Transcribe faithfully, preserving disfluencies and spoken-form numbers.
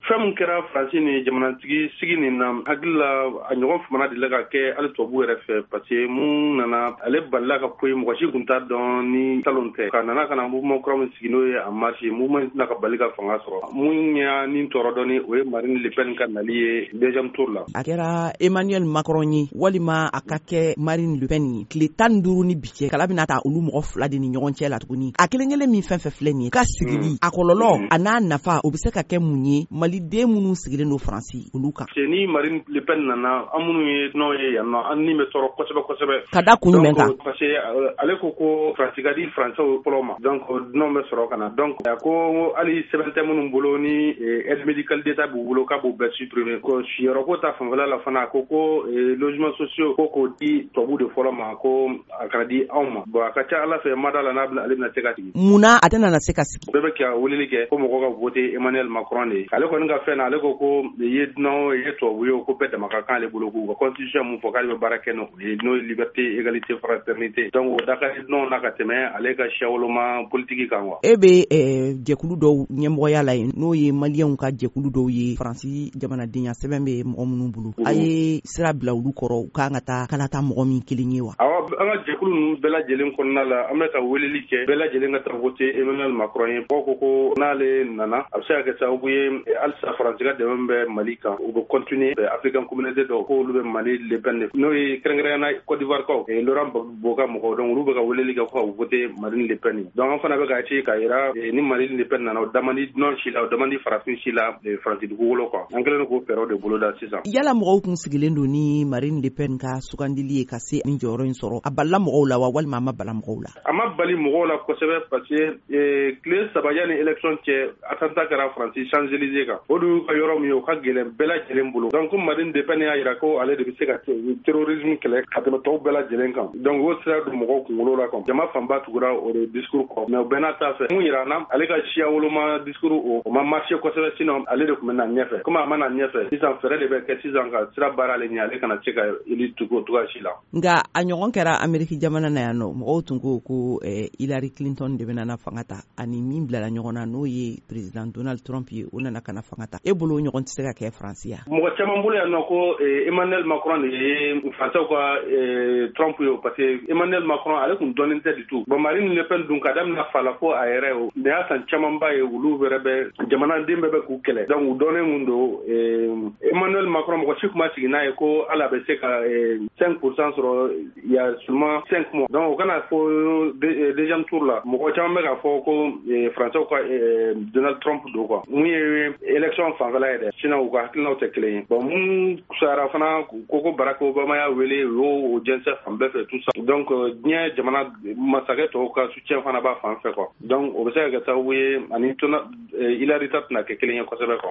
fɛn min kɛra Faransi ni jamanatigi sigi nin na hakili la a ɲɔgɔn famana de la ka kɛ hali tubabu yɛrɛ fɛ parce que mun nana ale balila ka poyi mɔgɔ si kun t'a dɔn ni talon tɛ ka nana ka na mouvement kura min sigi n'o ye en marche mouvement tɛna ka bali ka fanga sɔrɔ mun y'a ni tɔɔrɔ dɔɔni o ye Marine Le Pen ka nali ye deuxième tour la. A kɛra Emmanuel Macron ye walima a ka kɛ Marine Le Pen ye tile tan ni duuru ni bi cɛ kala bɛna ta olu mɔgɔ fila de ni ɲɔgɔn cɛ la tuguni a kelen kelen min fɛn fɛn filɛ nin ye ka sigili a kɔlɔlɔ a n'a nafa o bɛ se ka kɛ mun ye maliden minnu sigilen don Faransi olu kan. Ni Marine Le Pen nana an minnu ye n'o ye yan nɔ an ni bɛ tɔɔrɔ kosɛbɛ kosɛbɛ. Ka da kun jumɛn kan? Parce que ale ko ko Faransi ka di Faransɛw fɔlɔ ma donc dunanw bɛ sɔrɔ ka na donc a ko hali sɛbɛn tɛ minnu bolo ni aide médicale d'État b'u bolo k'a b'u bɛɛ supprimer ko siyɔrɔ ko ta fanfɛla la fana ko ko logements sociaux ko k'o di tubabu de fɔlɔ ma ko a kana di anw ma bon a ka ca Ala fɛ mada la n'a bɛna ale bɛna se ka sigi. Munna a tɛna na se ka sigi? Bɛɛ bɛ ka weleli kɛ ko mɔgɔw ka voter Emmanuel Macron de ale kɔni ka fɛn na ale ko ko ye dunanw ye tubabu ye ko bɛɛ dama ka kan ale bolo k'u ka constitution mun fɔ k'ale bɛ baara kɛ n'o ye n'o ye liberté égalité fraternité donc o dakari dunanw na ka tɛmɛ ale ka siya woloma politique kan wa. E bɛ jɛkulu dɔw ɲɛmɔgɔya la yen n'o ye maliyɛnw ka jɛkulu dɔw ye Faransi jamanadenya sɛbɛn bɛ mɔgɔ minnu bolo a ye sira bila olu kɔrɔ u kan ka taa kana taa mɔgɔ min kelen ye wa. Awɔ an ka jɛkulu ninnu bɛɛ lajɛlen kɔnɔna la an bɛ ka weleli kɛ bɛɛ lajɛlen ka taa voter Emmanuel Macron ye ko ko n'ale nana a bɛ se ka kɛ sababu ye halisa Faransi ka dɛmɛ bɛ Mali kan u bɛ continuer African communauté dɔw ko olu bɛ Mali Le Pen n'o ye kɛrɛnkɛrɛnnenya Côte d'Ivoire kaw Laurent Gbagbo ka mɔgɔw donc olu bɛ ka weleli kɛ ko ka voter Marine Le Pen donc an fana bɛ ka ci ka yira ni Marine Le Pen nana o damandi dunan si la o damandi farafin si la Faransi dugukolo quoi an kɛlen k'o fɛɛrɛw de boloda sisan. Yala mɔgɔw kun sigilen don ni Marine Le Pen ka sugandili ye ka se nin jɔyɔrɔ in sɔrɔ a balila mɔgɔw la wa walima a ma bala mɔgɔw la? A ma bali mɔgɔw la kosɛbɛ parce que tile saba yanni élection cɛ attentat kɛra Faransi Champs-Élysées kan o du ka yɔrɔ min ye o ka gɛlɛn bɛɛ lajɛlen bolo donc ko Marine Le Pen y'a jira ko ale de bɛ se ka terrorisme kɛlɛ ka tɛmɛ tɔw bɛɛ lajɛlen kan donc o sira don mɔgɔw kunkolo la kan jama fanba tugura o de discours kɔ mais o bɛɛ n'a ta fɛ mun yira na ale ka siya woloma discours o ma marché kosɛbɛ sinon ale de tun bɛ na ɲɛfɛ comme a ma na ɲɛfɛ sisan fɛɛrɛ de bɛ kɛ sisan ka sira baara ale ɲɛ ale kana se ka eli tugu tuga si la. Nka a ɲɔgɔn kɛra Ameriki jamana na yan nɔ mɔgɔw tun ko ko Hillary Clinton de bɛ nana fanga ta ani min bilala ɲɔgɔn na n'o ye président Donald Trump ye o nana kana fanga ta e bolo ɲɔgɔn tɛ se ka kɛ Faransi ya? Mɔgɔ caman bolo yan nɔ ko Emmanuel Macron de ye Faransiw ka Trump ye parce que Emmanuel Macron ale kun dɔnnen tɛ du tout bon Marine Le Pen dun ka daminɛ fa la fo a yɛrɛ o mais y'a san camanba ye olu yɛrɛ bɛ jamanaden bɛɛ bɛ k'u kɛlɛ donc u dɔnnen mun don Emmanuel Macron mɔgɔ si kuma sigi n'a ye ko ala bɛ se ka cinq pour cent sɔrɔ il y a seulement cinq mois donc o kana fɔ deuxième tour la mɔgɔ caman bɛ ka fɔ ko Faransiw ka Donald Trump don quoi mun ye élection fanfɛla ye dɛ sinon u ka hakilinaw tɛ kelen ye bon mun sara fana ko ko Barack Obama y'a wele o y'o jɛnsɛn fan bɛɛ fɛ tout ça donc diɲɛ jamana masakɛ tɔw ka soutien fana b'a fan fɛ quoi donc o bɛ se ka kɛ sababu ye ani Hillary ta tɛna kɛ kelen ye kosɛbɛ quoi.